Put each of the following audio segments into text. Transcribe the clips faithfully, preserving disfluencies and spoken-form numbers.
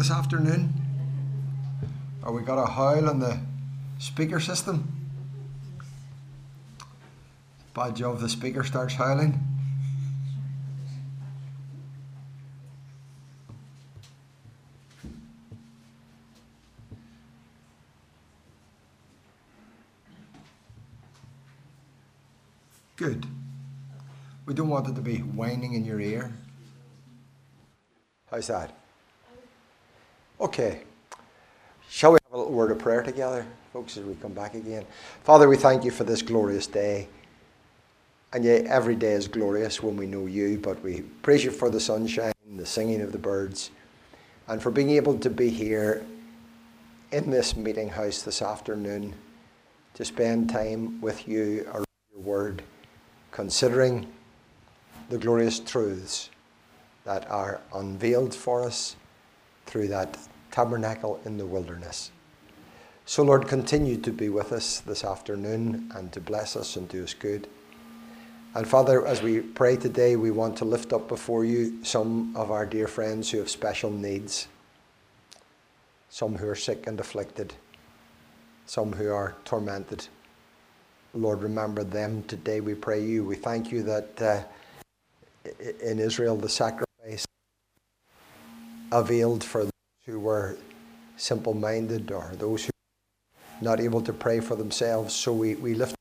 this afternoon? Or we got a howl on the speaker system? Bad job if the speaker starts howling. Good. We don't want it to be whining in your ear. How's that? Okay. Shall we have a little word of prayer together, folks, as we come back again? Father, we thank you for this glorious day. And yet every day is glorious when we know you, but we praise you for the sunshine, the singing of the birds, and for being able to be here in this meeting house this afternoon to spend time with you around your word, considering the glorious truths that are unveiled for us through that tabernacle in the wilderness. So Lord, continue to be with us this afternoon and to bless us and do us good. And Father, as we pray today, we want to lift up before you some of our dear friends who have special needs, some who are sick and afflicted, some who are tormented. Lord, remember them today, we pray you. We thank you that uh, in Israel the sacrifice availed for those who were simple-minded or those who were not able to pray for themselves. So we, we lift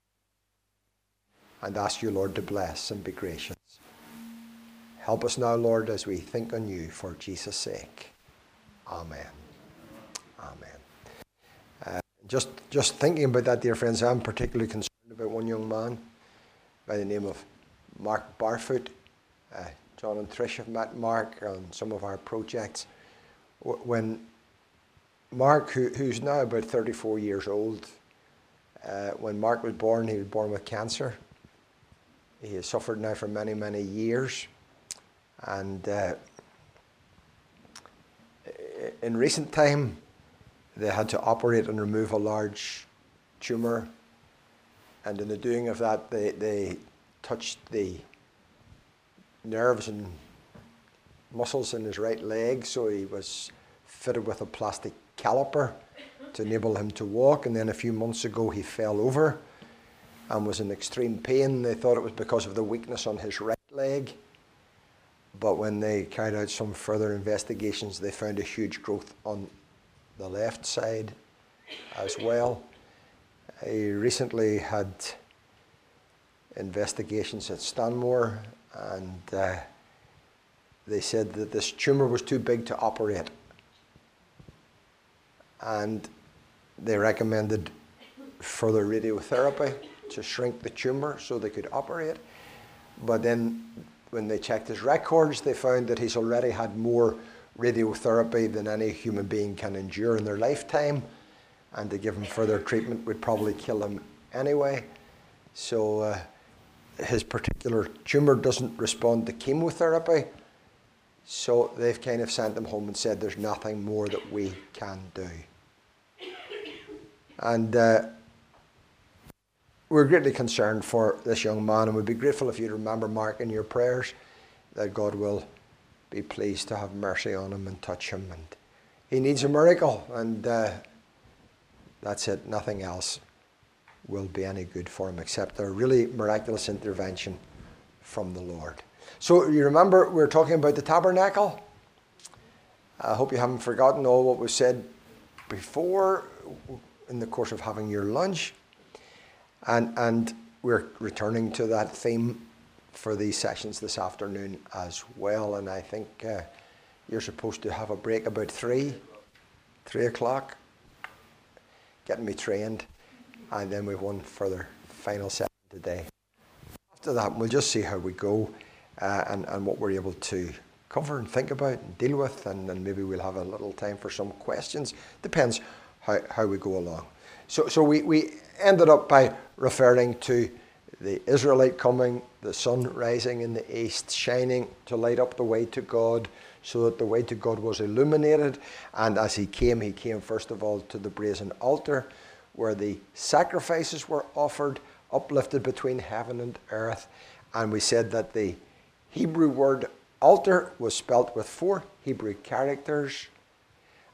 and ask you, Lord, to bless and be gracious. Help us now, Lord, as we think on you for Jesus' sake. Amen. Amen. Uh, just, just thinking about that, dear friends, I'm particularly concerned about one young man by the name of Mark Barfoot. Uh, John and Trish have met Mark on some of our projects. When Mark, who, who's now about thirty-four years old, uh, when Mark was born, he was born with cancer. He has suffered now for many, many years. And uh, in recent time, they had to operate and remove a large tumour. And in the doing of that, they, they touched the nerves and muscles in his right leg. So he was fitted with a plastic caliper to enable him to walk. And then a few months ago, he fell over and was in extreme pain. They thought it was because of the weakness on his right leg. But when they carried out some further investigations, they found a huge growth on the left side as well. He recently had investigations at Stanmore, and uh, they said that this tumour was too big to operate. And they recommended further radiotherapy to shrink the tumour so they could operate. But then when they checked his records, they found that he's already had more radiotherapy than any human being can endure in their lifetime, and to give him further treatment would probably kill him anyway. So uh, his particular tumour doesn't respond to chemotherapy, so they've kind of sent him home and said there's nothing more that we can do. And uh, we're greatly concerned for this young man, and we'd be grateful if you'd remember Mark in your prayers, that God will be pleased to have mercy on him and touch him. And he needs a miracle, and uh, that's it. Nothing else will be any good for him except a really miraculous intervention from the Lord. So you remember we were talking about the tabernacle. I hope you haven't forgotten all what was said before in the course of having your lunch. And, and we're returning to that theme for these sessions this afternoon as well. And I think uh, you're supposed to have a break about three, three o'clock, getting me trained. And then we've one further final session today. After that, we'll just see how we go uh, and, and what we're able to cover and think about and deal with. And then maybe we'll have a little time for some questions. Depends how, how we go along. So, so we, we ended up by referring to the Israelite coming, the sun rising in the east, shining to light up the way to God, so that the way to God was illuminated. And as he came, he came first of all to the brazen altar, where the sacrifices were offered, uplifted between heaven and earth. And we said that the Hebrew word altar was spelt with four Hebrew characters,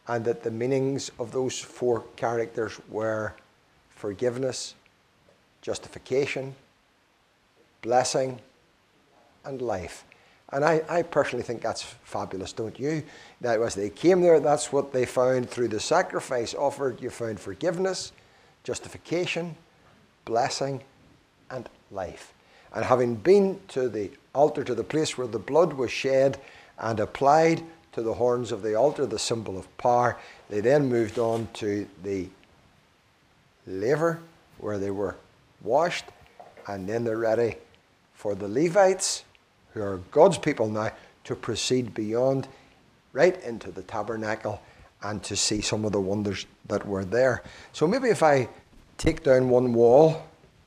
and that the meanings of those four characters were forgiveness, justification, blessing, and life. And I, I personally think that's fabulous, don't you? That as they came there, that's what they found through the sacrifice offered. You found forgiveness, justification, blessing, and life. And having been to the altar, to the place where the blood was shed and applied to the horns of the altar, the symbol of power, they then moved on to the laver, where they were washed, and then they're ready for the Levites, who are God's people now, to proceed beyond, right into the tabernacle, and to see some of the wonders that were there. So maybe if I take down one wall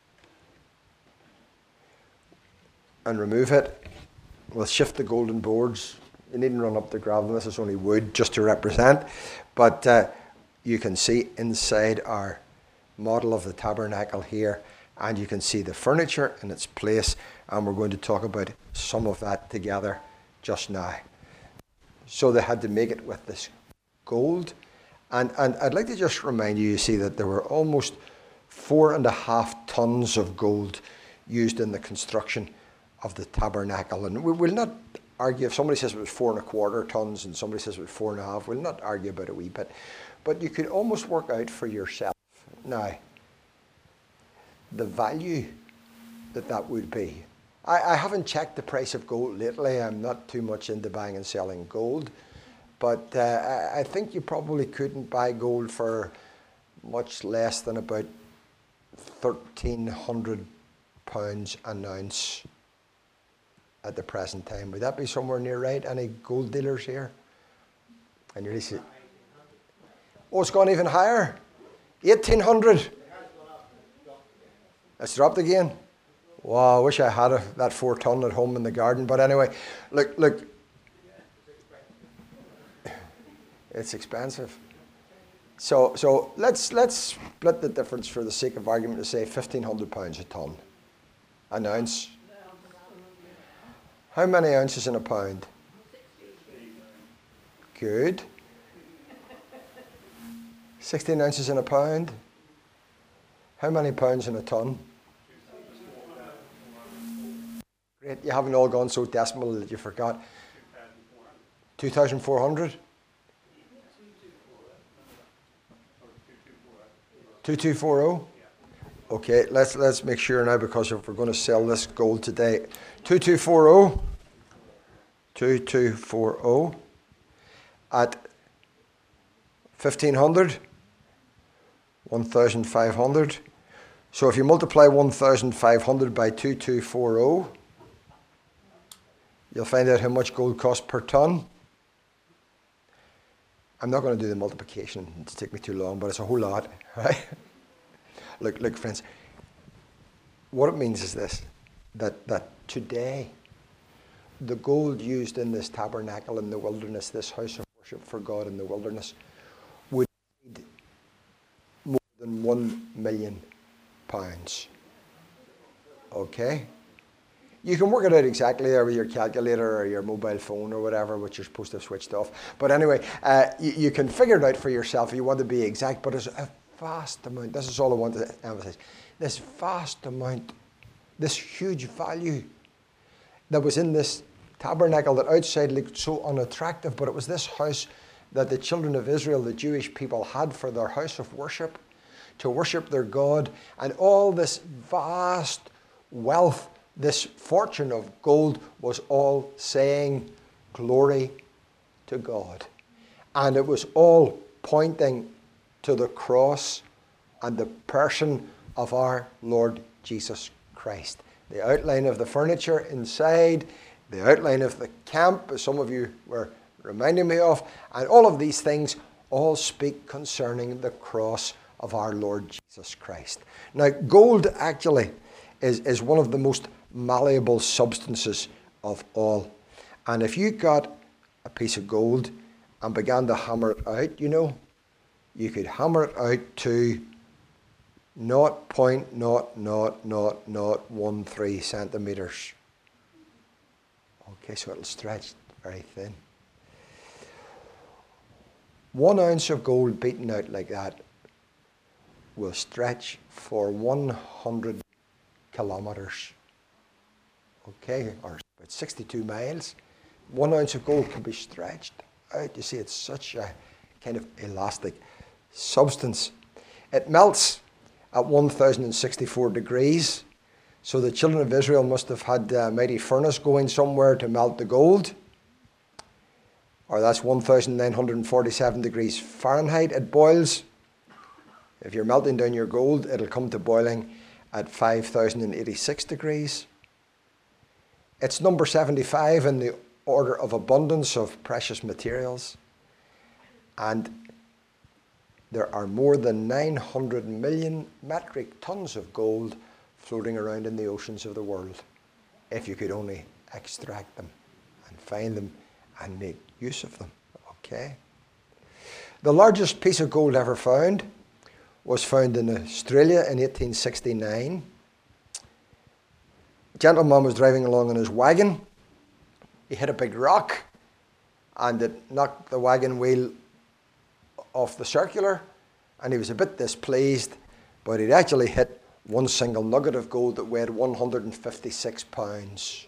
and remove it, we'll shift the golden boards. You needn't run up the gravel. This is only wood just to represent. But uh, you can see inside our model of the tabernacle here, and you can see the furniture in its place, and we're going to talk about some of that together just now. So they had to make it with this gold. And, and I'd like to just remind you, you see that there were almost four and a half tons of gold used in the construction of the tabernacle. And we will not argue, if somebody says it was four and a quarter tons and somebody says it was four and a half, we'll not argue about it a wee bit. But you could almost work out for yourself now the value that that would be. I, I haven't checked the price of gold lately. I'm not too much into buying and selling gold. But uh, I think you probably couldn't buy gold for much less than about thirteen hundred pounds an ounce at the present time. Would that be somewhere near right? Any gold dealers here? And you see, oh, it's gone even higher. eighteen hundred. It's dropped again. Wow, I wish I had a, that four ton at home in the garden. But anyway, look, look. It's expensive. So, so let's let's split the difference for the sake of argument to say fifteen hundred pounds a ton, an ounce. How many ounces in a pound? Good. sixteen ounces in a pound. How many pounds in a ton? Great. You haven't all gone so decimal that you forgot. two thousand four hundred? two two four zero? Okay, let's let's make sure now, because if we're going to sell this gold today, two two four zero, two two four zero at fifteen hundred, one thousand five hundred. So if you multiply one thousand five hundred by two two four zero, you'll find out how much gold costs per ton. I'm not going to do the multiplication, it's take me too long, but it's a whole lot, right? Look, look, friends, what it means is this, that, that today, the gold used in this tabernacle in the wilderness, this house of worship for God in the wilderness, would need more than one million pounds. Okay? You can work it out exactly there with your calculator or your mobile phone or whatever, which you're supposed to have switched off. But anyway, uh, you, you can figure it out for yourself if you want to be exact, but it's a vast amount. This is all I want to emphasize. This vast amount, this huge value that was in this tabernacle that outside looked so unattractive, but it was this house that the children of Israel, the Jewish people, had for their house of worship, to worship their God, and all this vast wealth, this fortune of gold was all saying glory to God. And it was all pointing to the cross and the person of our Lord Jesus Christ. The outline of the furniture inside, the outline of the camp, as some of you were reminding me of, and all of these things all speak concerning the cross of our Lord Jesus Christ. Now, gold actually is, is one of the most malleable substances of all. And if you got a piece of gold and began to hammer it out, you know, you could hammer it out to zero point zero zero zero zero one three centimeters. Okay, so it'll stretch very thin. One ounce of gold beaten out like that will stretch for one hundred kilometers. Okay, or about sixty-two miles. One ounce of gold can be stretched out. You see, it's such a kind of elastic substance. It melts at one thousand sixty-four degrees. So the children of Israel must have had a mighty furnace going somewhere to melt the gold. Or that's one thousand nine hundred forty-seven degrees Fahrenheit. It boils. If you're melting down your gold, it'll come to boiling at five thousand eighty-six degrees. It's number seventy-five in the order of abundance of precious materials. And there are more than nine hundred million metric tons of gold floating around in the oceans of the world, if you could only extract them and find them and make use of them. Okay? The largest piece of gold ever found was found in Australia in eighteen sixty-nine. A gentleman was driving along in his wagon. He hit a big rock and it knocked the wagon wheel off the circular, and he was a bit displeased, but he'd actually hit one single nugget of gold that weighed one hundred fifty-six pounds.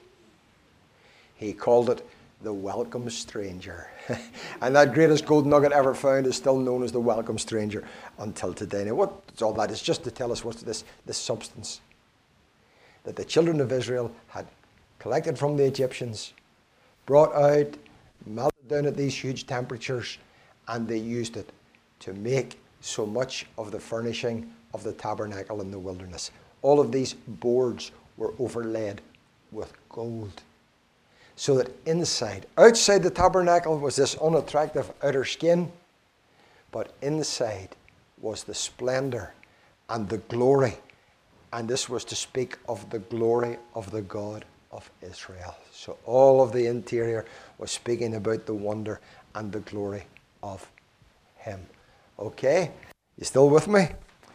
He called it the Welcome Stranger. And that greatest gold nugget ever found is still known as the Welcome Stranger until today. Now, what's all that? It's just to tell us what's this, this substance that the children of Israel had collected from the Egyptians, brought out, melted down at these huge temperatures, and they used it to make so much of the furnishing of the tabernacle in the wilderness. All of these boards were overlaid with gold. So that inside, outside the tabernacle was this unattractive outer skin, but inside was the splendor and the glory. And this was to speak of the glory of the God of Israel. So all of the interior was speaking about the wonder and the glory of Him. Okay? You still with me?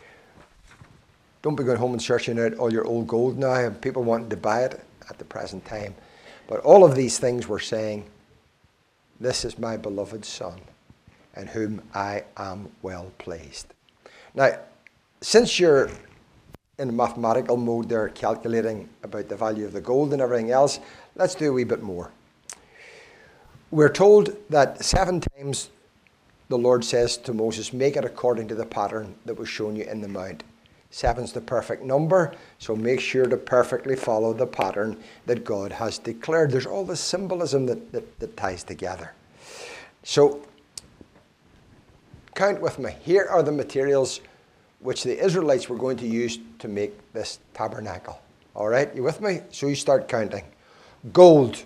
Don't be going home and searching out all your old gold now and people wanting to buy it at the present time. But all of these things were saying, this is my beloved Son, in whom I am well pleased. Now, since you're in mathematical mode there, calculating about the value of the gold and everything else, let's do a wee bit more. We're told that seven times the Lord says to Moses, make it according to the pattern that was shown you in the mount. Seven's the perfect number, so make sure to perfectly follow the pattern that God has declared. There's all this symbolism that, that, that ties together. So, count with me. Here are the materials which the Israelites were going to use to make this tabernacle. All right, you with me? So you start counting. Gold,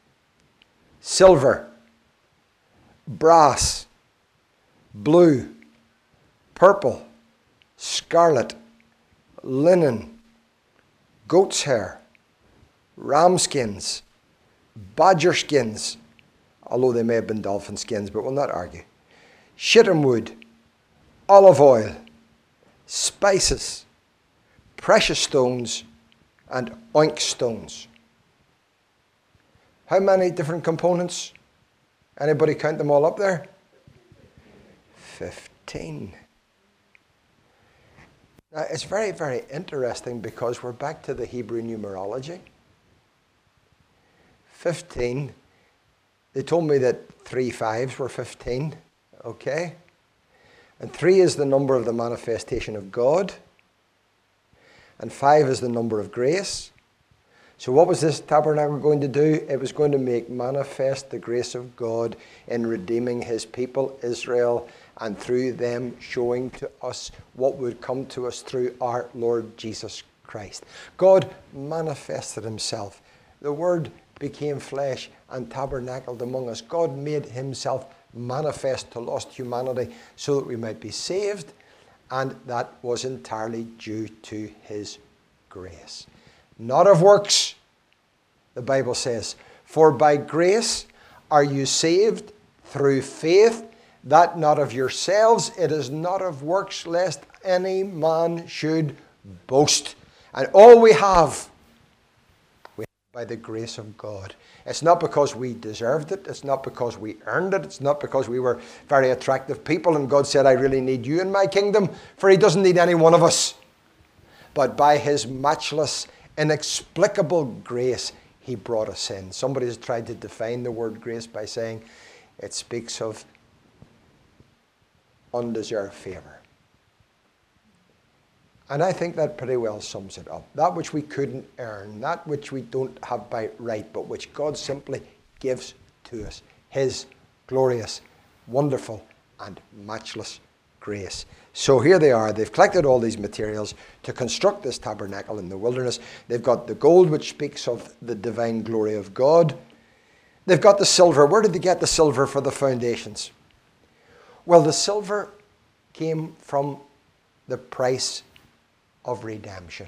silver, brass, blue, purple, scarlet, linen, goat's hair, ram skins, badger skins, although they may have been dolphin skins, but we'll not argue, shittim wood, olive oil, spices, precious stones, and oink stones. How many different components? Anybody count them all up there? Fifteen. Now, it's very, very interesting because we're back to the Hebrew numerology. Fifteen. They told me that three fives were fifteen. Okay? And three is the number of the manifestation of God. And five is the number of grace. So what was this tabernacle going to do? It was going to make manifest the grace of God in redeeming His people, Israel, and through them showing to us what would come to us through our Lord Jesus Christ. God manifested Himself. The Word became flesh and tabernacled among us. God made Himself manifest to lost humanity so that we might be saved, and that was entirely due to His grace. Not of works, the Bible says, for by grace are you saved through faith, that not of yourselves, it is not of works, lest any man should boast. And all we have, we have by the grace of God. It's not because we deserved it. It's not because we earned it. It's not because we were very attractive people and God said, I really need you in my kingdom, for he doesn't need any one of us. But by his matchless, inexplicable grace, he brought us in. Somebody has tried to define the word grace by saying it speaks of undeserved favor. And I think that pretty well sums it up. That which we couldn't earn, that which we don't have by right, but which God simply gives to us. His glorious, wonderful, and matchless grace. So here they are. They've collected all these materials to construct this tabernacle in the wilderness. They've got the gold, which speaks of the divine glory of God. They've got the silver. Where did they get the silver for the foundations? Well, the silver came from the price of redemption.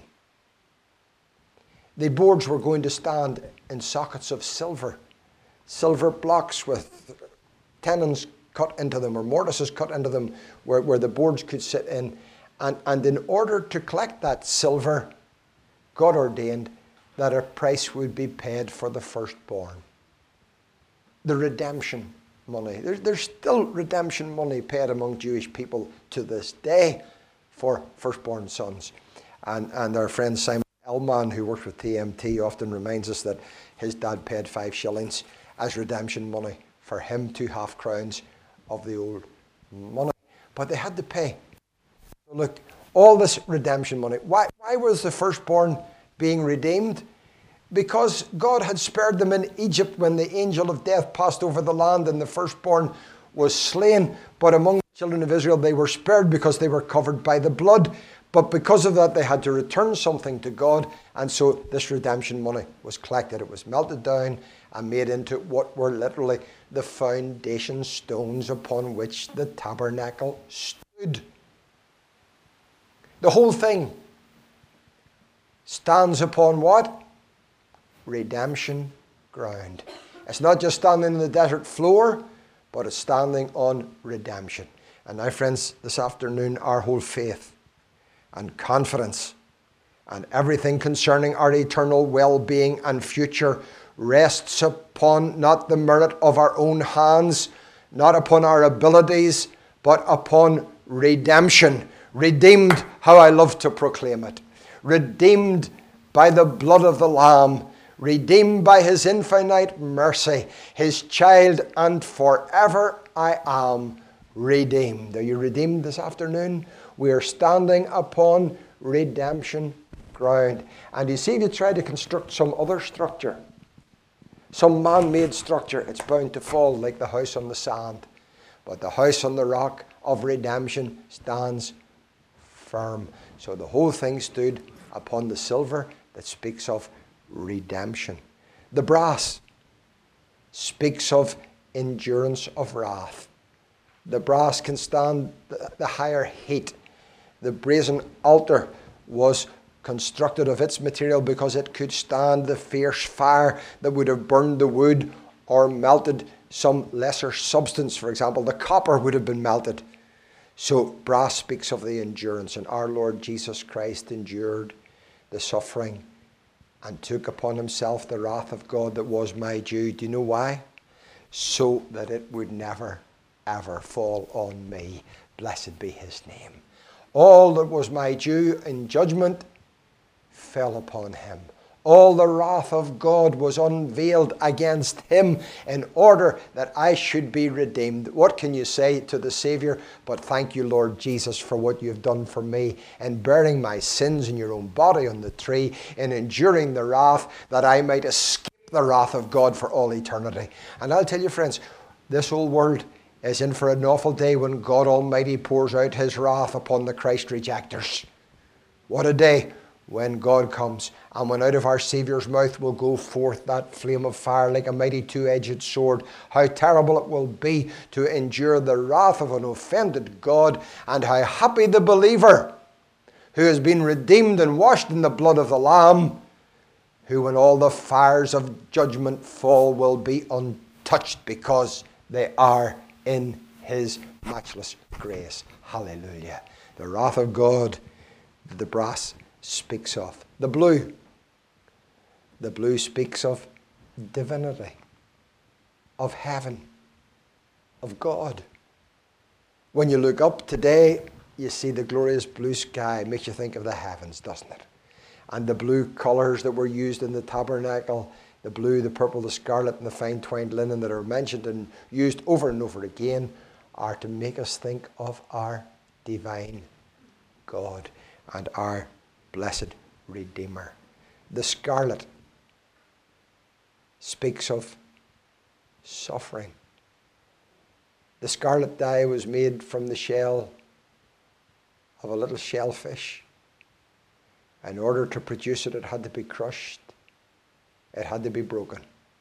The boards were going to stand in sockets of silver, silver blocks with tenons cut into them or mortises cut into them where, where the boards could sit in. And, and in order to collect that silver, God ordained that a price would be paid for the firstborn. The redemption money. There's, there's still redemption money paid among Jewish people to this day for firstborn sons. And, and our friend Simon Elman, who works with T M T, often reminds us that his dad paid five shillings as redemption money for him, two half crowns of the old money. But they had to pay. Look, all this redemption money. Why, why was the firstborn being redeemed? Because God had spared them in Egypt when the angel of death passed over the land and the firstborn was slain. But among the children of Israel, they were spared because they were covered by the blood. But because of that, they had to return something to God. And so this redemption money was collected. It was melted down and made into what were literally the foundation stones upon which the tabernacle stood. The whole thing stands upon what? Redemption ground. It's not just standing in the desert floor, but it's standing on redemption. And now, friends, this afternoon, our whole faith and confidence and everything concerning our eternal well-being and future rests upon not the merit of our own hands, not upon our abilities, but upon redemption. Redeemed, how I love to proclaim it. Redeemed by the blood of the Lamb. Redeemed by his infinite mercy. His child, and forever I am redeemed. Are you redeemed this afternoon? We are standing upon redemption ground. And you see, if you try to construct some other structure, some man-made structure, it's bound to fall like the house on the sand. But the house on the rock of redemption stands firm. So the whole thing stood upon the silver that speaks of redemption. The brass speaks of endurance of wrath. The brass can stand the, the higher heat. The brazen altar was constructed of its material because it could stand the fierce fire that would have burned the wood or melted some lesser substance. For example, the copper would have been melted. So brass speaks of the endurance, and our Lord Jesus Christ endured the suffering and took upon himself the wrath of God that was my due. Do you know why? So that it would never, ever fall on me. Blessed be his name. All that was my due in judgment fell upon him. All the wrath of God was unveiled against him in order that I should be redeemed. What can you say to the Savior? But thank you, Lord Jesus, for what you've done for me in bearing my sins in your own body on the tree, in enduring the wrath that I might escape the wrath of God for all eternity. And I'll tell you, friends, this whole world is in for an awful day when God Almighty pours out his wrath upon the Christ rejectors. What a day when God comes, and when out of our Saviour's mouth will go forth that flame of fire like a mighty two-edged sword. How terrible it will be to endure the wrath of an offended God, and how happy the believer who has been redeemed and washed in the blood of the Lamb, who when all the fires of judgment fall will be untouched because they are in his matchless grace. Hallelujah. The wrath of God, the brass speaks of. The blue. The blue speaks of divinity, of heaven, of God. When you look up today, you see the glorious blue sky. It makes you think of the heavens, doesn't it? And the blue colours that were used in the tabernacle, the blue, the purple, the scarlet, and the fine twined linen that are mentioned and used over and over again, are to make us think of our divine God and our blessed Redeemer. The scarlet speaks of suffering. The scarlet dye was made from the shell of a little shellfish. In order to produce it, it had to be crushed. It had to be broken.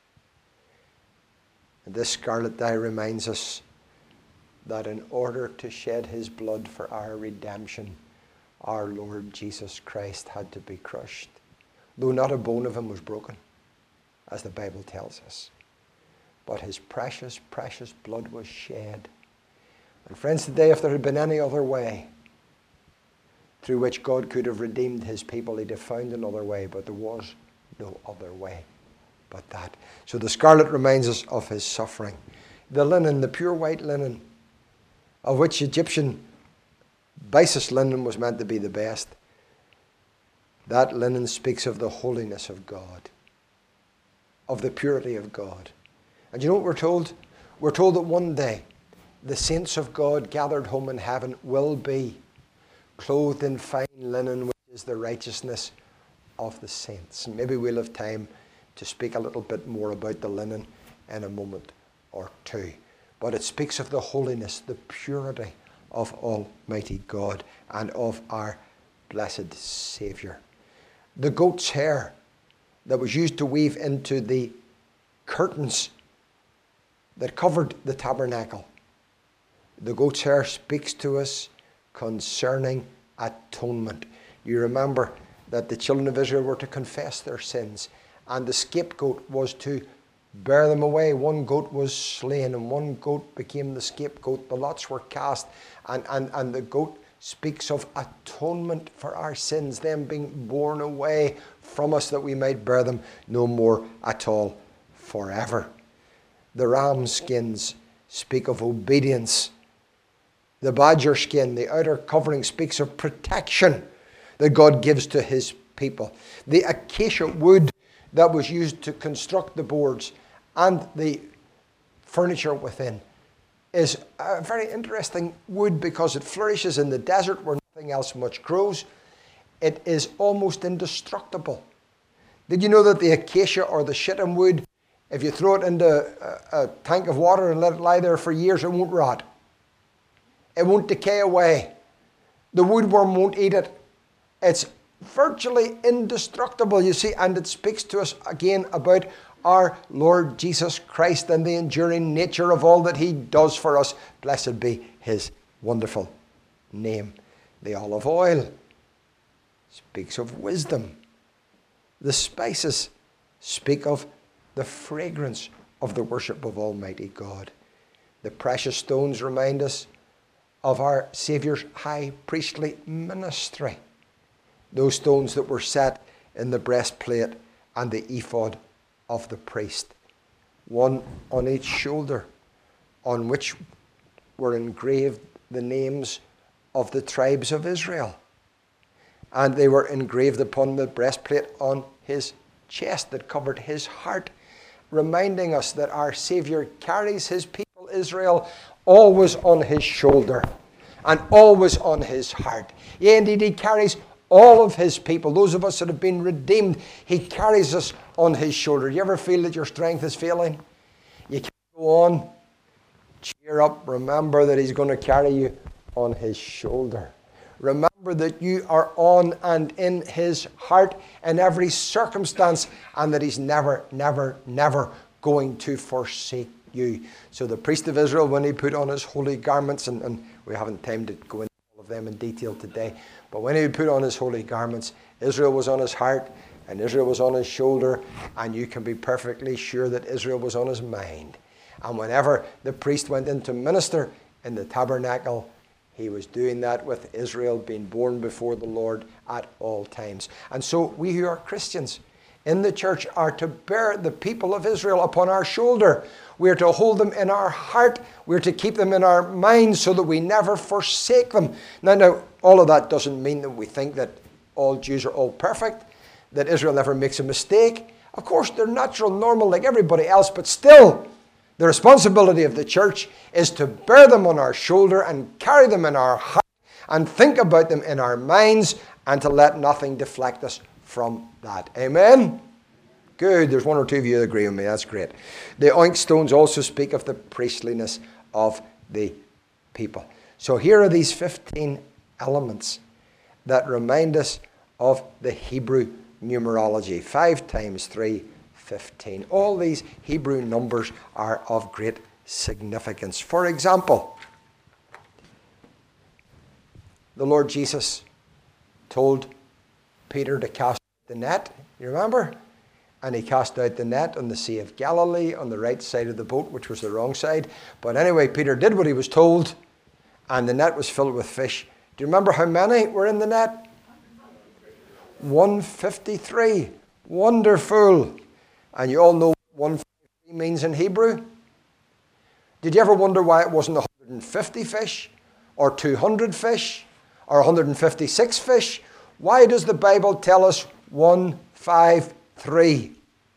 And this scarlet dye reminds us that in order to shed his blood for our redemption, our Lord Jesus Christ had to be crushed, though not a bone of him was broken, as the Bible tells us. But his precious, precious blood was shed. And friends, today, if there had been any other way through which God could have redeemed his people, he'd have found another way, but there was no other way but that. So the scarlet reminds us of his suffering. The linen, the pure white linen, of which Egyptian byssus linen was meant to be the best, that linen speaks of the holiness of God, of the purity of God. And you know what we're told? We're told that one day the saints of God gathered home in heaven will be clothed in fine linen, which is the righteousness of the saints. And maybe we'll have time to speak a little bit more about the linen in a moment or two. But it speaks of the holiness, the purity of Almighty God and of our blessed Saviour. The goat's hair that was used to weave into the curtains that covered the tabernacle. The goat's hair speaks to us concerning atonement. You remember that the children of Israel were to confess their sins, and the scapegoat was to bear them away. One goat was slain, and one goat became the scapegoat. The lots were cast, and, and, and the goat speaks of atonement for our sins, them being borne away from us that we might bear them no more at all forever. The ram skins speak of obedience. The badger skin, the outer covering, speaks of protection that God gives to his people. The acacia wood that was used to construct the boards and the furniture within is a very interesting wood because it flourishes in the desert where nothing else much grows. It is almost indestructible. Did you know that the acacia or the shittim wood, if you throw it into a, a tank of water and let it lie there for years, it won't rot. It won't decay away. The woodworm won't eat it. It's virtually indestructible, you see, and it speaks to us again about our Lord Jesus Christ and the enduring nature of all that he does for us. Blessed be his wonderful name. The olive oil speaks of wisdom. The spices speak of the fragrance of the worship of Almighty God. The precious stones remind us of our Saviour's high priestly ministry. Those stones that were set in the breastplate and the ephod of the priest, one on each shoulder, on which were engraved the names of the tribes of Israel. And they were engraved upon the breastplate on his chest that covered his heart, reminding us that our Saviour carries his people Israel always on his shoulder and always on his heart. Yea, indeed, he carries all of his people, those of us that have been redeemed, he carries us on his shoulder. You ever feel that your strength is failing? You can't go on. Cheer up. Remember that he's going to carry you on his shoulder. Remember that you are on and in his heart in every circumstance, and that he's never, never, never going to forsake you. So the priest of Israel, when he put on his holy garments, and, and we haven't time to go into all of them in detail today, but when he put on his holy garments, Israel was on his heart and Israel was on his shoulder, and you can be perfectly sure that Israel was on his mind. And whenever the priest went in to minister in the tabernacle, he was doing that with Israel being born before the Lord at all times. And so we who are Christians in the church are to bear the people of Israel upon our shoulder. We are to hold them in our heart. We are to keep them in our minds so that we never forsake them. Now, now, all of that doesn't mean that we think that all Jews are all perfect, that Israel never makes a mistake. Of course, they're natural, normal like everybody else, but still, the responsibility of the church is to bear them on our shoulder and carry them in our heart and think about them in our minds and to let nothing deflect us from that. Amen? Good. There's one or two of you that agree with me. That's great. The oink stones also speak of the priestliness of the people. So here are these fifteen elements that remind us of the Hebrew numerology. Five times three, fifteen. All these Hebrew numbers are of great significance. For example, the Lord Jesus told Peter to cast out the net. You remember? And he cast out the net on the Sea of Galilee on the right side of the boat, which was the wrong side. But anyway, Peter did what he was told, and the net was filled with fish. Do you remember how many were in the net? one hundred fifty-three. Wonderful. And you all know what one hundred fifty-three means in Hebrew? Did you ever wonder why it wasn't one hundred fifty fish, or two hundred fish, or one hundred fifty-six fish? Why does the Bible tell us one fifty-three?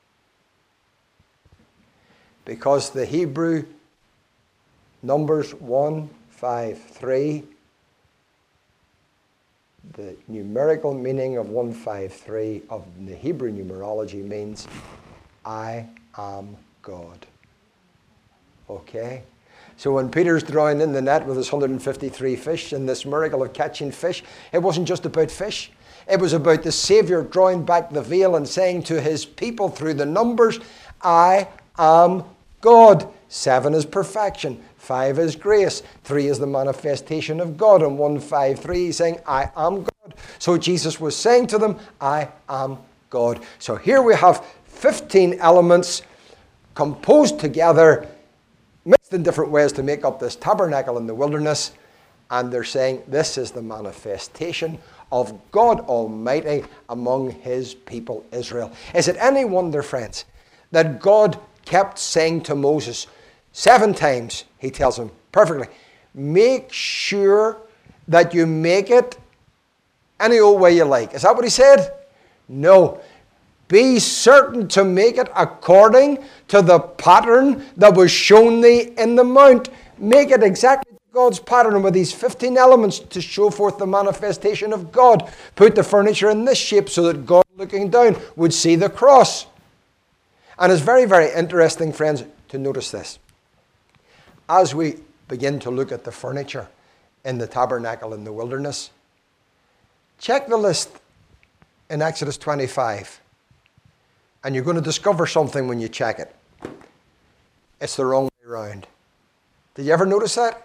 Because the Hebrew numbers one fifty-three, the numerical meaning of one fifty-three of the Hebrew numerology means, I am God. Okay? So when Peter's drawing in the net with his one hundred fifty-three fish and this miracle of catching fish, it wasn't just about fish. It was about the Savior drawing back the veil and saying to his people through the numbers, I am God. Seven is perfection. Five is grace. Three is the manifestation of God. And one fifty-three, he's saying, I am God. So Jesus was saying to them, I am God. So here we have fifteen elements composed together, mixed in different ways to make up this tabernacle in the wilderness. And they're saying this is the manifestation of God Almighty among his people Israel. Is it any wonder, friends, that God kept saying to Moses, seven times, he tells him perfectly, make sure that you make it any old way you like. Is that what he said? No. Be certain to make it according to the pattern that was shown thee in the mount. Make it exactly God's pattern with these fifteen elements to show forth the manifestation of God. Put the furniture in this shape so that God looking down would see the cross. And it's very, very interesting, friends, to notice this. As we begin to look at the furniture in the tabernacle in the wilderness, check the list in Exodus twenty-five. And you're going to discover something when you check it. It's the wrong way around. Did you ever notice that?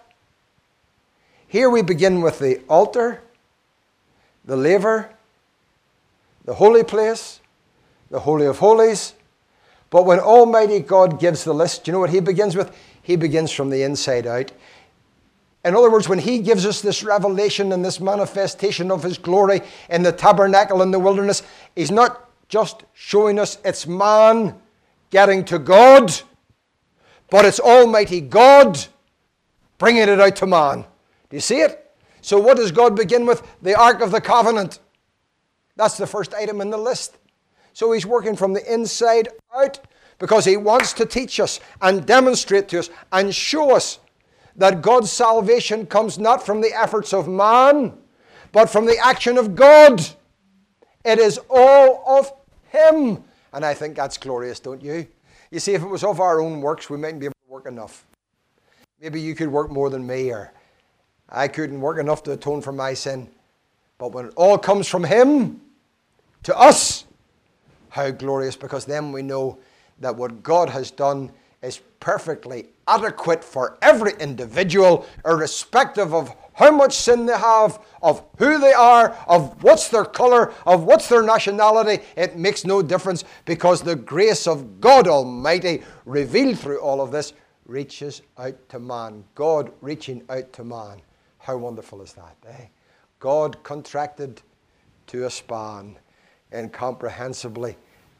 Here we begin with the altar, the laver, the holy place, the Holy of Holies. But when Almighty God gives the list, do you know what he begins with? He begins from the inside out. In other words, when he gives us this revelation and this manifestation of his glory in the tabernacle in the wilderness, he's not just showing us it's man getting to God, but it's Almighty God bringing it out to man. Do you see it? So what does God begin with? The Ark of the Covenant. That's the first item in the list. So he's working from the inside out because he wants to teach us and demonstrate to us and show us that God's salvation comes not from the efforts of man, but from the action of God. It is all of him. And I think that's glorious, don't you? You see, if it was of our own works, we mightn't be able to work enough. Maybe you could work more than me, or I couldn't work enough to atone for my sin. But when it all comes from him to us, how glorious, because then we know that what God has done is perfectly adequate for every individual, irrespective of how much sin they have, of who they are, of what's their color, of what's their nationality. It makes no difference, because the grace of God Almighty revealed through all of this reaches out to man. God reaching out to man. How wonderful is that, eh? God contracted to a span incomprehensibly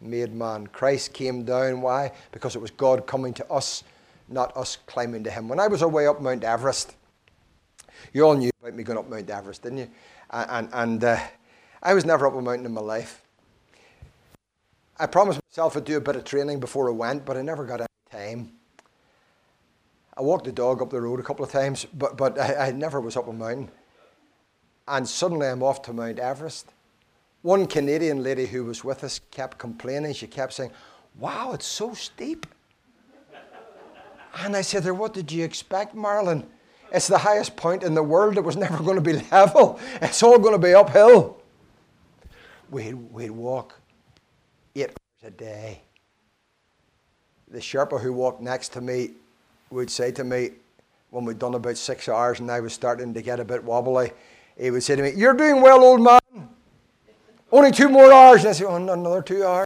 made man. Christ came down. Why? Because it was God coming to us, not us climbing to him. When I was away up Mount Everest, you all knew about me going up Mount Everest, didn't you? And, and, and uh, I was never up a mountain in my life. I promised myself I'd do a bit of training before I went, but I never got any time. I walked the dog up the road a couple of times, but, but I, I never was up a mountain. And suddenly I'm off to Mount Everest. One Canadian lady who was with us kept complaining. She kept saying, wow, it's so steep. And I said to her, what did you expect, Marilyn? It's the highest point in the world. It was never going to be level. It's all going to be uphill. We'd, we'd walk eight hours a day. The Sherpa who walked next to me would say to me, when we'd done about six hours and I was starting to get a bit wobbly, he would say to me, you're doing well, old man. Only two more hours. And I say, oh, another two hours.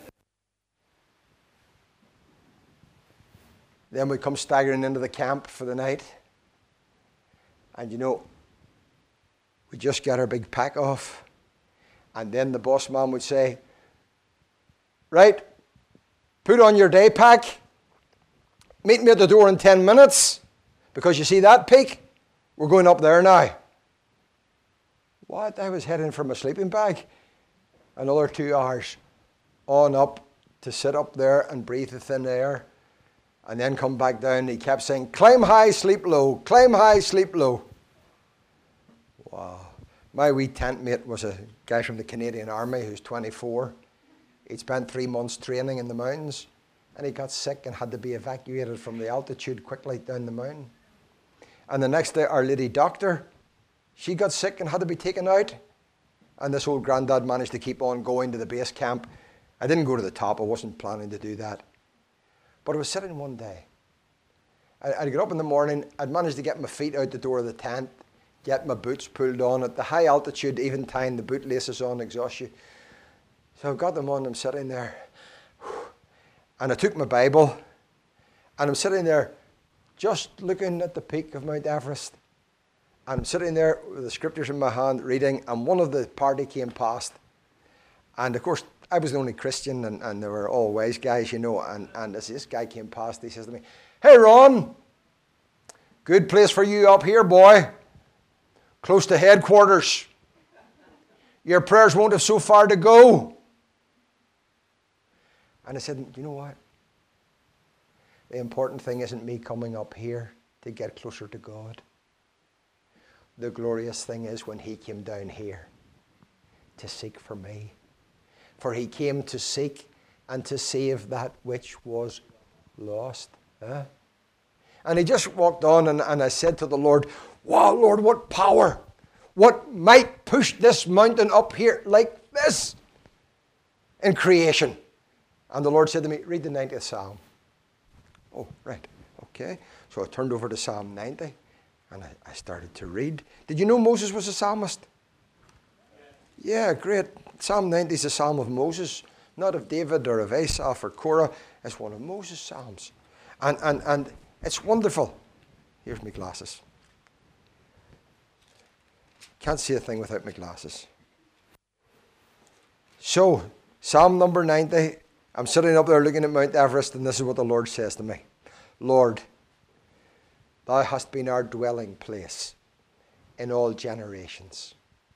Then we'd come staggering into the camp for the night. And you know, we just got our big pack off. And then the boss man would say, right, put on your day pack. Meet me at the door in ten minutes. Because you see that peak? We're going up there now. What? I was heading for my sleeping bag. Another two hours on up to sit up there and breathe the thin air. And then come back down. He kept saying, climb high, sleep low. Climb high, sleep low. Wow. My wee tent mate was a guy from the Canadian Army who's twenty-four. He'd spent three months training in the mountains. And he got sick and had to be evacuated from the altitude quickly down the mountain. And the next day, our lady doctor, she got sick and had to be taken out. And this old granddad managed to keep on going to the base camp. I didn't go to the top. I wasn't planning to do that. But I was sitting one day. I'd get up in the morning. I'd managed to get my feet out the door of the tent, get my boots pulled on. At the high altitude, even tying the boot laces on exhausts you. So I got them on. I'm sitting there. And I took my Bible. And I'm sitting there just looking at the peak of Mount Everest. And I'm sitting there with the scriptures in my hand reading. And one of the party came past. And of course, I was the only Christian, and, and they were all wise guys, you know. And, and as this guy came past, he says to me, hey, Ron, good place for you up here, boy. Close to headquarters. Your prayers won't have so far to go. And I said, you know what? The important thing isn't me coming up here to get closer to God. The glorious thing is when he came down here to seek for me. For he came to seek and to save that which was lost. Huh? And he just walked on, and, and I said to the Lord, wow, Lord, what power, what might push this mountain up here like this in creation. And the Lord said to me, read the ninetieth Psalm. Oh, right, okay. So I turned over to Psalm ninety, and I, I started to read. Did you know Moses was a psalmist? Yeah, great. Psalm ninety is a psalm of Moses, not of David or of Asaph or Korah. It's one of Moses' psalms. And, and, and it's wonderful. Here's my glasses. Can't see a thing without my glasses. So, Psalm number ninety. I'm sitting up there looking at Mount Everest, and this is what the Lord says to me. Lord, thou hast been our dwelling place in all generations.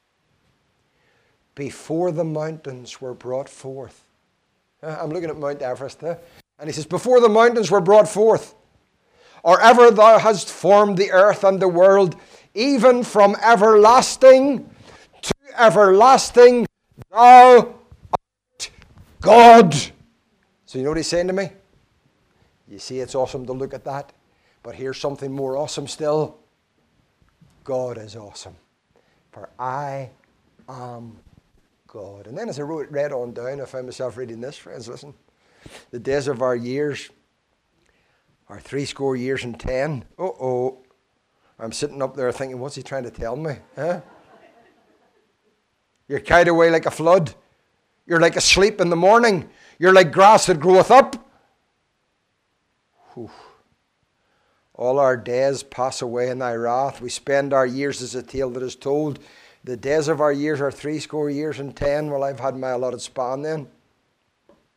Before the mountains were brought forth. Uh, I'm looking at Mount Everest. Uh, and he says, before the mountains were brought forth, or ever thou hast formed the earth and the world, even from everlasting to everlasting, thou art God. So you know what he's saying to me? You see, it's awesome to look at that. But here's something more awesome still. God is awesome. For I am God. And then as I wrote, read on down, I found myself reading this, friends. Listen. The days of our years are three score years and ten. Uh-oh. I'm sitting up there thinking, what's he trying to tell me? Huh? You're carried away like a flood. You're like asleep in the morning. You're like grass that groweth up. Whew. All our days pass away in thy wrath. We spend our years as a tale that is told. The days of our years are three score years and ten. Well, I've had my allotted span then.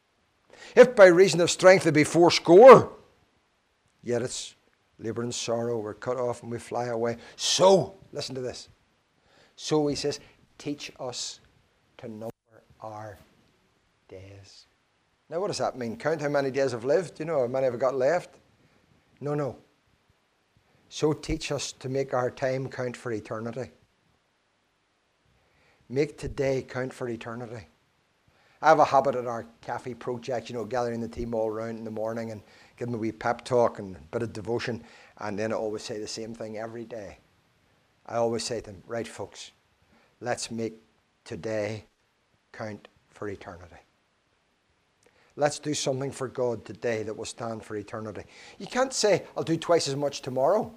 If by reason of strength there be fourscore, yet it's labour and sorrow, we're cut off and we fly away. So, listen to this. So he says, teach us to number our days. Now what does that mean? Count how many days I've lived? Do you know how many I've got left? No, no. So teach us to make our time count for eternity. Make today count for eternity. I have a habit at our cafe project, you know, gathering the team all around in the morning and giving them a wee pep talk and a bit of devotion. And then I always say the same thing every day. I always say to them, right folks, let's make today count for eternity. Let's do something for God today that will stand for eternity. You can't say, I'll do twice as much tomorrow.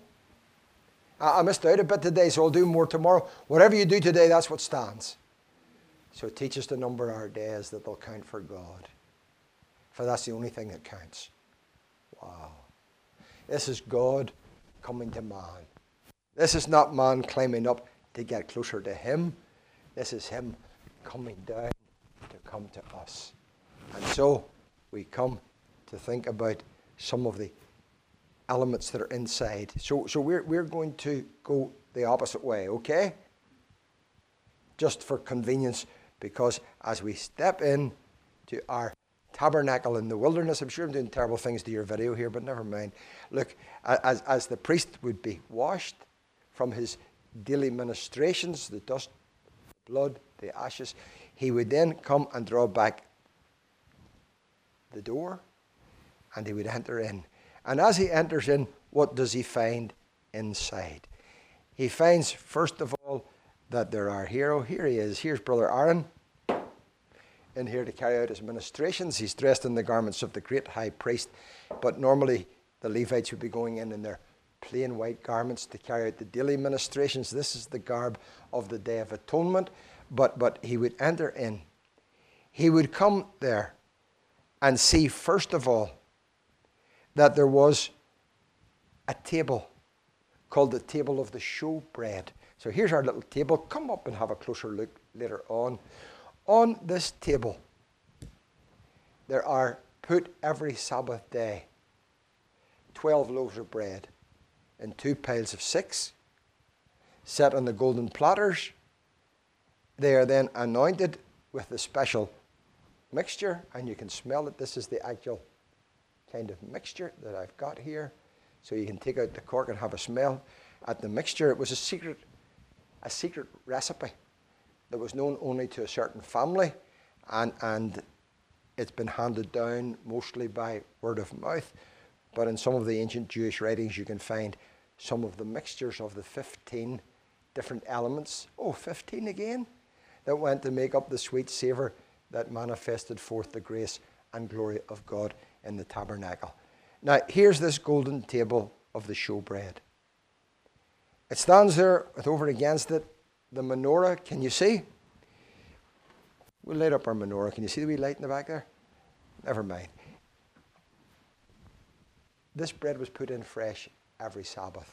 I missed out a bit today, so I'll do more tomorrow. Whatever you do today, that's what stands. So teach us to number our days that they'll count for God. For that's the only thing that counts. Wow. This is God coming to man. This is not man climbing up to get closer to him. This is him coming down to come to us. And so we come to think about some of the elements that are inside. So, so we're, we're going to go the opposite way, okay? Just for convenience, because as we step in to our tabernacle in the wilderness, I'm sure I'm doing terrible things to your video here, but never mind. Look, as, as the priest would be washed from his daily ministrations, the dust, the blood, the ashes, he would then come and draw back the door, and he would enter in. And as he enters in, what does he find inside? He finds, first of all, that there are here, oh, here he is, here's Brother Aaron, in here to carry out his ministrations. He's dressed in the garments of the great high priest, but normally the Levites would be going in in their plain white garments to carry out the daily ministrations. This is the garb of the Day of Atonement, but, but he would enter in. He would come there and see, first of all, that there was a table called the table of the showbread. So here's our little table. Come up and have a closer look later on. On this table, there are put every Sabbath day twelve loaves of bread in two piles of six, set on the golden platters. They are then anointed with the special mixture, and you can smell it. This is the actual kind of mixture that I've got here. So you can take out the cork and have a smell at the mixture. It was a secret, a secret recipe that was known only to a certain family, and, and it's been handed down mostly by word of mouth. But in some of the ancient Jewish writings, you can find some of the mixtures of the fifteen different elements. Oh, fifteen again? That went to make up the sweet savour that manifested forth the grace and glory of God in the tabernacle. Now, here's this golden table of the showbread. It stands there with over against it the menorah. Can you see? We'll light up our menorah. Can you see the wee light in the back there? Never mind. This bread was put in fresh every Sabbath.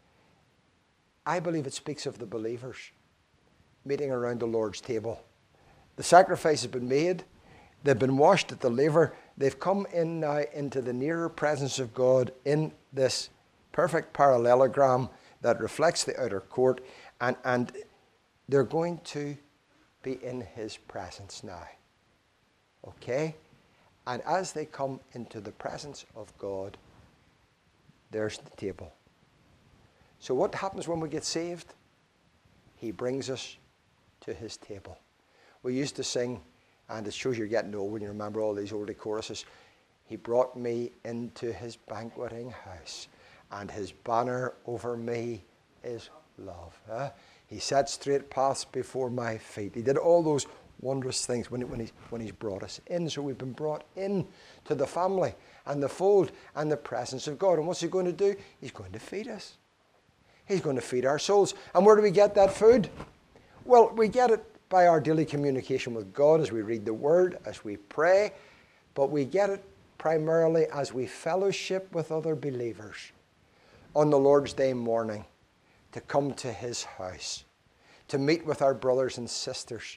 I believe it speaks of the believers meeting around the Lord's table. The sacrifice has been made. They've been washed at the laver. They've come in now into the nearer presence of God in this perfect parallelogram that reflects the outer court. And, and they're going to be in his presence now. Okay? And as they come into the presence of God, there's the table. So what happens when we get saved? He brings us to his table. We used to sing, and it shows you're getting old when you remember all these oldie choruses. He brought me into his banqueting house, and his banner over me is love. Huh? He set straight paths before my feet. He did all those wondrous things when, when, he's, when he's brought us in. So we've been brought in to the family and the fold and the presence of God. And what's he going to do? He's going to feed us. He's going to feed our souls. And where do we get that food? Well, we get it by our daily communication with God as we read the Word, as we pray, but we get it primarily as we fellowship with other believers on the Lord's Day morning, to come to his house, to meet with our brothers and sisters,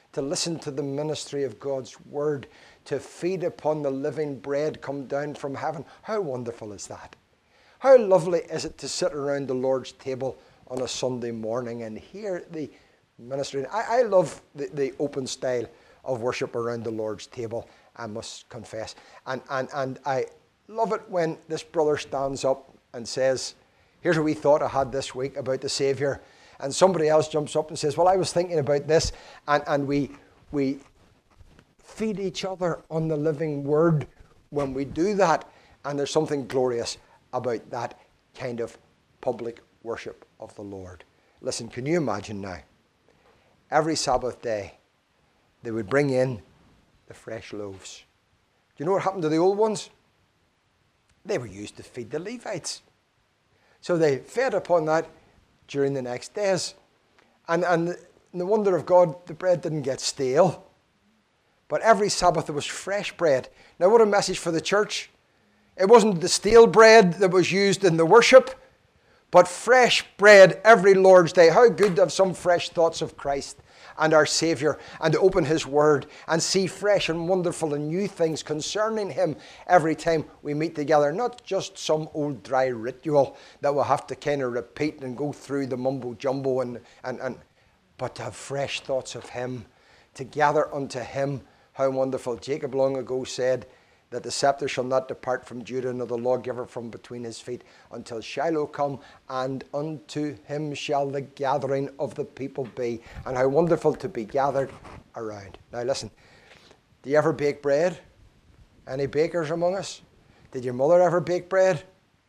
to listen to the ministry of God's word, to feed upon the living bread come down from heaven. How wonderful is that? How lovely is it to sit around the Lord's table on a Sunday morning and hear the ministry? I, I love the, the open style of worship around the Lord's table, I must confess. And, and, and I love it when this brother stands up and says, here's a wee thought I had this week about the Saviour. And somebody else jumps up and says, well, I was thinking about this. And, and we, we feed each other on the living word when we do that. And there's something glorious about that kind of public worship of the Lord. Listen, can you imagine now? Every Sabbath day, they would bring in the fresh loaves. Do you know what happened to the old ones? They were used to feed the Levites. So they fed upon that during the next days. And, and in the wonder of God, the bread didn't get stale. But every Sabbath there was fresh bread. Now what a message for the church. It wasn't the stale bread that was used in the worship, but fresh bread every Lord's Day. How good to have some fresh thoughts of Christ and our Saviour, and to open His Word and see fresh and wonderful and new things concerning Him every time we meet together. Not just some old dry ritual that we'll have to kind of repeat and go through the mumbo jumbo, and, and, and, but to have fresh thoughts of Him, to gather unto Him. How wonderful. Jacob long ago said that the scepter shall not depart from Judah, nor the lawgiver from between his feet, until Shiloh come, and unto him shall the gathering of the people be. And how wonderful to be gathered around. Now listen, do you ever bake bread? Any bakers among us? Did your mother ever bake bread?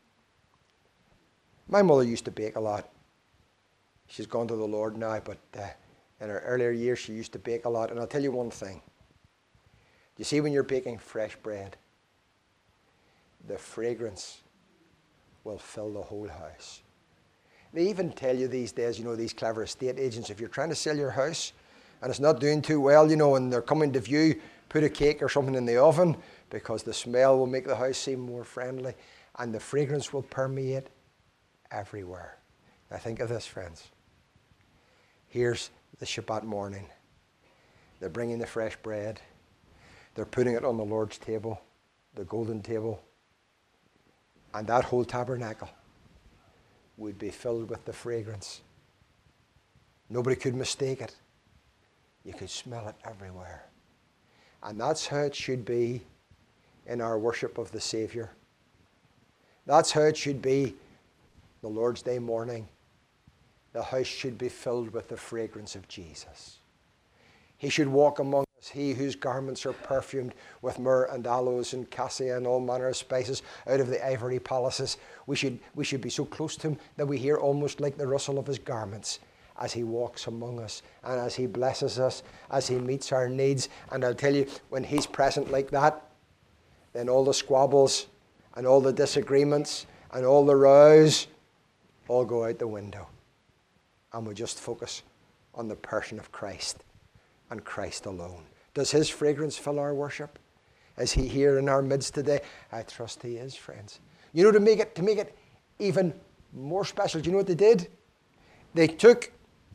My mother used to bake a lot. She's gone to the Lord now, but uh, in her earlier years she used to bake a lot. And I'll tell you one thing. You see, when you're baking fresh bread, the fragrance will fill the whole house. They even tell you these days, you know, these clever estate agents, if you're trying to sell your house and it's not doing too well, you know, and they're coming to view, put a cake or something in the oven, because the smell will make the house seem more friendly and the fragrance will permeate everywhere. Now think of this, friends. Here's the Shabbat morning. They're bringing the fresh bread. They're putting it on the Lord's table, the golden table. And that whole tabernacle would be filled with the fragrance. Nobody could mistake it. You could smell it everywhere. And that's how it should be in our worship of the Saviour. That's how it should be the Lord's Day morning. The house should be filled with the fragrance of Jesus. He should walk among us, he whose garments are perfumed with myrrh and aloes and cassia and all manner of spices out of the ivory palaces. We should, we should be so close to him that we hear almost like the rustle of his garments as he walks among us and as he blesses us, as he meets our needs. And I'll tell you, when he's present like that, then all the squabbles and all the disagreements and all the rows all go out the window. And we just focus on the person of Christ and Christ alone. Does his fragrance fill our worship? Is he here in our midst today? I trust he is, friends. You know, to make it, to make it even more special, do you know what they did? They took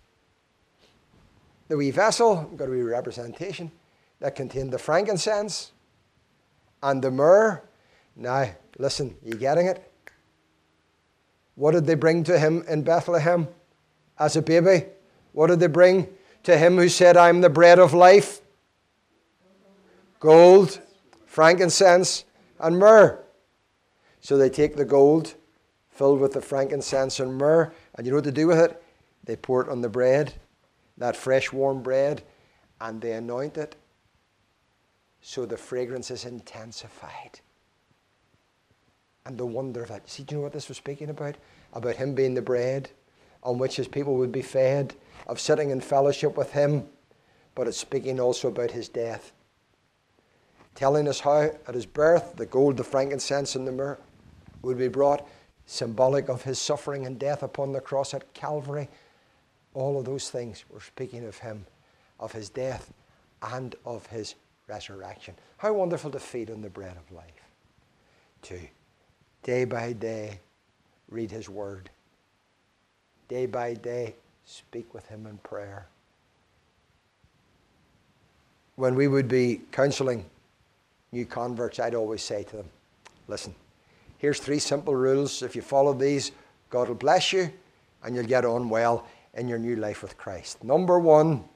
the wee vessel, got a wee representation, that contained the frankincense and the myrrh. Now, listen, you getting it? What did they bring to him in Bethlehem as a baby? What did they bring to him who said, I'm the bread of life? Gold, frankincense, and myrrh. So they take the gold filled with the frankincense and myrrh, and you know what they do with it? They pour it on the bread, that fresh warm bread, and they anoint it so the fragrance is intensified. And the wonder of that. See, do you know what this was speaking about? About him being the bread on which his people would be fed, of sitting in fellowship with him, but it's speaking also about his death. Telling us how at his birth the gold, the frankincense, and the myrrh would be brought, symbolic of his suffering and death upon the cross at Calvary. All of those things were speaking of him, of his death, and of his resurrection. How wonderful to feed on the bread of life. To, day by day, read his word. Day by day, speak with him in prayer. when we would be counseling new converts, I'd always say to them, listen, here's three simple rules. If you follow these, God will bless you and you'll get on well in your new life with Christ. Number one,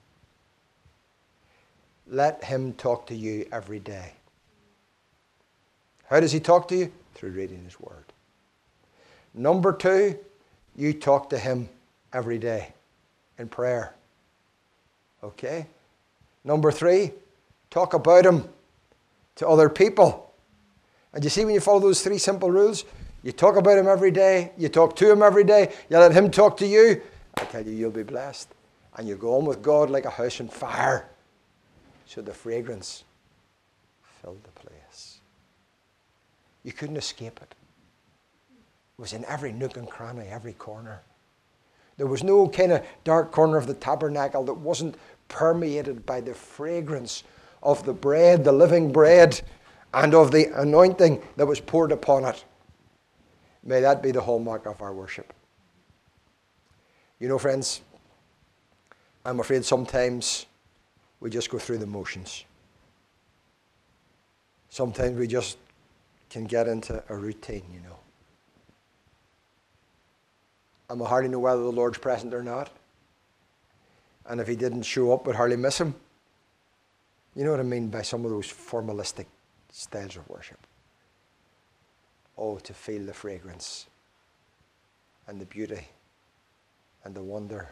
let him talk to you every day. How does he talk to you? Through reading his word. Number two, you talk to him every day in prayer. Okay? Number three, talk about him to other people. And you see, when you follow those three simple rules, you talk about him every day, you talk to him every day, you let him talk to you, I tell you, you'll be blessed. And you go on with God like a house on fire. So the fragrance filled the place. You couldn't escape it. It was in every nook and cranny, every corner. There was no kind of dark corner of the tabernacle that wasn't permeated by the fragrance of the bread, the living bread, and of the anointing that was poured upon it. May that be the hallmark of our worship. You know, friends, I'm afraid sometimes we just go through the motions. Sometimes we just can get into a routine, you know. And we hardly know whether the Lord's present or not. And if he didn't show up, we'd hardly miss him. You know what I mean by some of those formalistic styles of worship. Oh, to feel the fragrance and the beauty and the wonder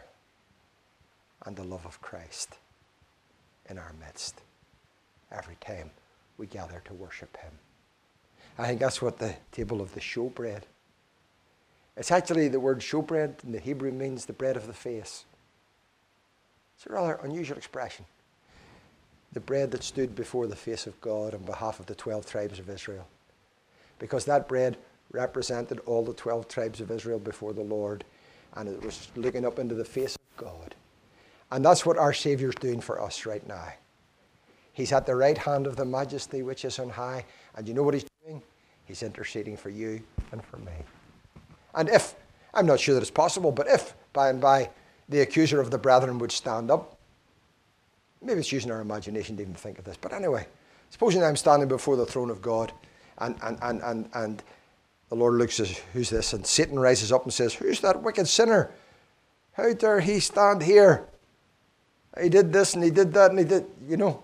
and the love of Christ in our midst every time we gather to worship him. I think that's what the table of the showbread. It's actually the word showbread in the Hebrew means the bread of the face. It's a rather unusual expression. The bread that stood before the face of God on behalf of the twelve tribes of Israel. Because that bread represented all the twelve tribes of Israel before the Lord. And it was looking up into the face of God. And that's what our Saviour's doing for us right now. He's at the right hand of the majesty which is on high. And you know what he's doing? He's interceding for you and for me. And if, I'm not sure that it's possible, but if by and by the accuser of the brethren would stand up, maybe it's using our imagination to even think of this, but anyway, supposing I'm standing before the throne of God and, and, and, and, and the Lord looks and says, who's this? And Satan rises up and says, who's that wicked sinner? How dare he stand here? He did this and he did that and he did, you know.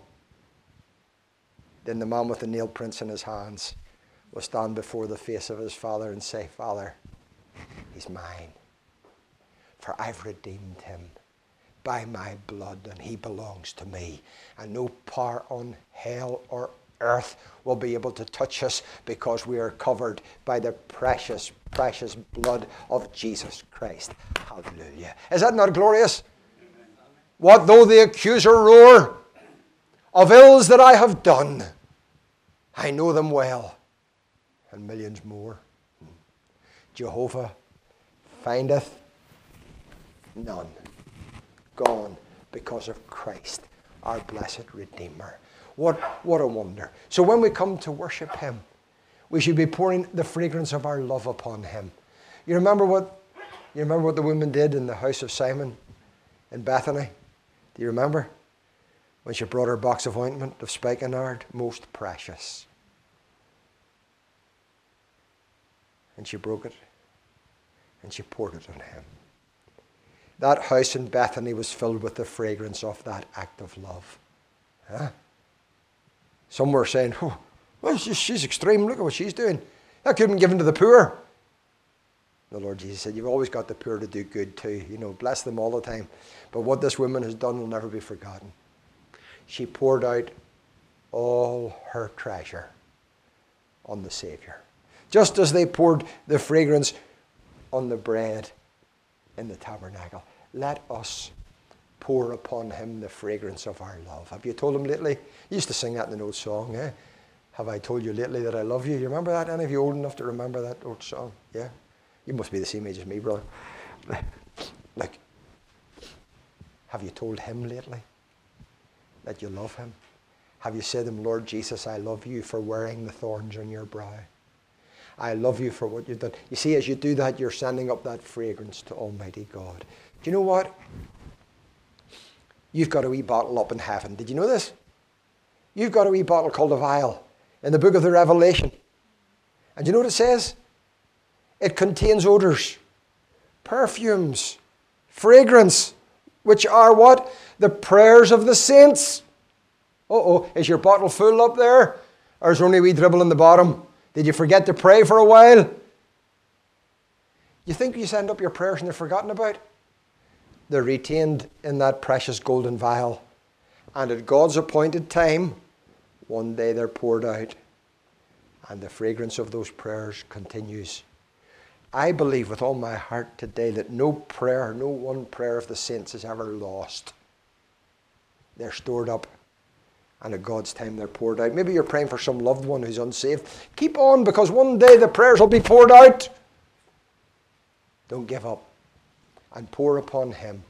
Then the man with the nail prints in his hands will stand before the face of his Father and say, Father, he's mine, for I've redeemed him by my blood, and he belongs to me. And no power on hell or earth will be able to touch us, because we are covered by the precious, precious blood of Jesus Christ. Hallelujah. Is that not glorious? What though the accuser roar of ills that I have done? I know them well, and millions more. Jehovah findeth none. Gone because of Christ, our blessed Redeemer. What, what a wonder. So when we come to worship him, we should be pouring the fragrance of our love upon him. You remember what, you remember what the woman did in the house of Simon in Bethany? Do you remember? When she brought her box of ointment of spikenard, most precious. And she broke it, and she poured it on him. That house in Bethany was filled with the fragrance of that act of love. Huh? Some were saying, oh, well, she's, she's extreme. Look at what she's doing. That could have been given to the poor. The Lord Jesus said, you've always got the poor to do good too. You know, bless them all the time. But what this woman has done will never be forgotten. She poured out all her treasure on the Savior. Just as they poured the fragrance on the bread in the tabernacle. Let us pour upon him the fragrance of our love. Have you told him lately? You used to sing that in an old song, eh? Have I told you lately that I love you? You remember that? Any of you old enough to remember that old song? Yeah? You must be the same age as me, brother. Like, have you told him lately that you love him? Have you said to him, Lord Jesus, I love you for wearing the thorns on your brow. I love you for what you've done. You see, as you do that, you're sending up that fragrance to Almighty God. Do you know what? You've got a wee bottle up in heaven. Did you know this? You've got a wee bottle called a vial in the book of the Revelation. And you know what it says? It contains odors, perfumes, fragrance, which are what? The prayers of the saints. Uh-oh, is your bottle full up there? Or is there only a wee dribble in the bottom? Did you forget to pray for a while? You think you send up your prayers and they're forgotten about? They're retained in that precious golden vial. And at God's appointed time, one day they're poured out. And the fragrance of those prayers continues. I believe with all my heart today that no prayer, no one prayer of the saints is ever lost. They're stored up. And at God's time they're poured out. Maybe you're praying for some loved one who's unsaved. Keep on, because one day the prayers will be poured out. Don't give up. And pour upon him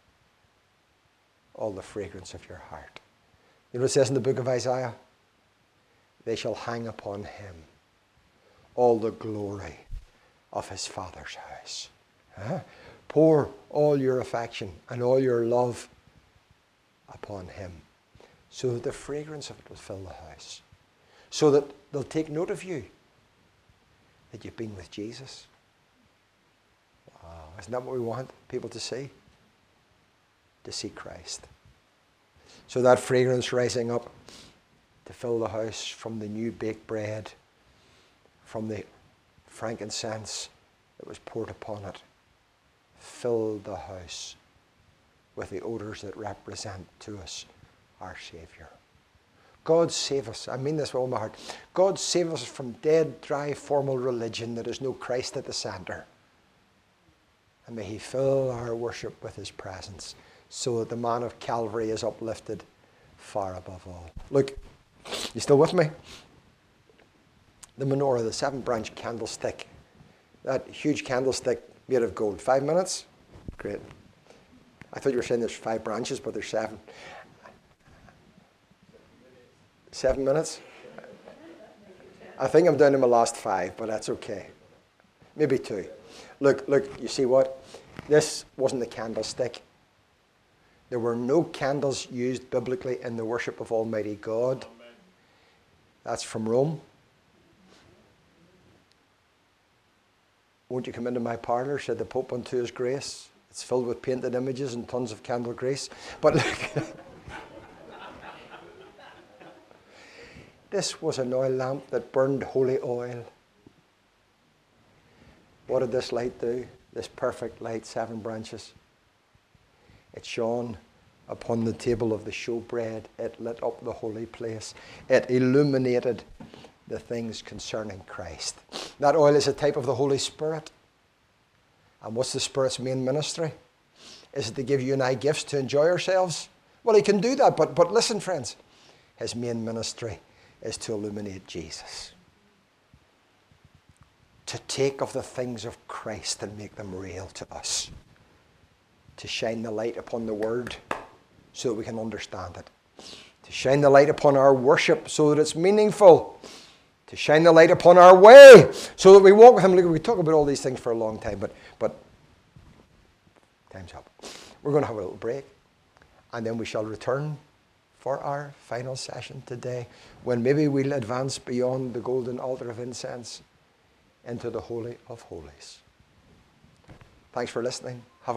all the fragrance of your heart. You know what it says in the book of Isaiah? They shall hang upon him all the glory of his Father's house. Huh? Pour all your affection and all your love upon him, so that the fragrance of it will fill the house. So that they'll take note of you, that you've been with Jesus. Wow, isn't that what we want people to see? To see Christ. So that fragrance rising up to fill the house from the new baked bread, from the frankincense that was poured upon it, filled the house with the odors that represent to us our Saviour. God save us. I mean this with all my heart. God save us from dead, dry, formal religion that has no Christ at the centre. And may he fill our worship with his presence, so that the man of Calvary is uplifted far above all. Look, you still with me? The menorah, the seven-branch candlestick, that huge candlestick made of gold. Five minutes? Great. I thought you were saying there's five branches, but there's seven. Seven minutes? I think I'm down to my last five, but that's okay. Maybe two. Look, look, you see what? This wasn't the candlestick. There were no candles used biblically in the worship of Almighty God. That's from Rome. Won't you come into my parlour, said the Pope unto his grace. It's filled with painted images and tons of candle grease. But look, this was an oil lamp that burned holy oil. What did this light do? This perfect light, seven branches. It shone upon the table of the showbread. It lit up the holy place. It illuminated the things concerning Christ. That oil is a type of the Holy Spirit. And what's the Spirit's main ministry? Is it to give you and I gifts to enjoy ourselves? Well, he can do that, but, but listen, friends. His main ministry is to illuminate Jesus. To take of the things of Christ and make them real to us. To shine the light upon the Word so that we can understand it. To shine the light upon our worship so that it's meaningful. To shine the light upon our way so that we walk with him. Look, we talk about all these things for a long time, but, but time's up. We're going to have a little break, and then we shall return for our final session today, when maybe we'll advance beyond the golden altar of incense into the Holy of Holies. Thanks for listening. Have a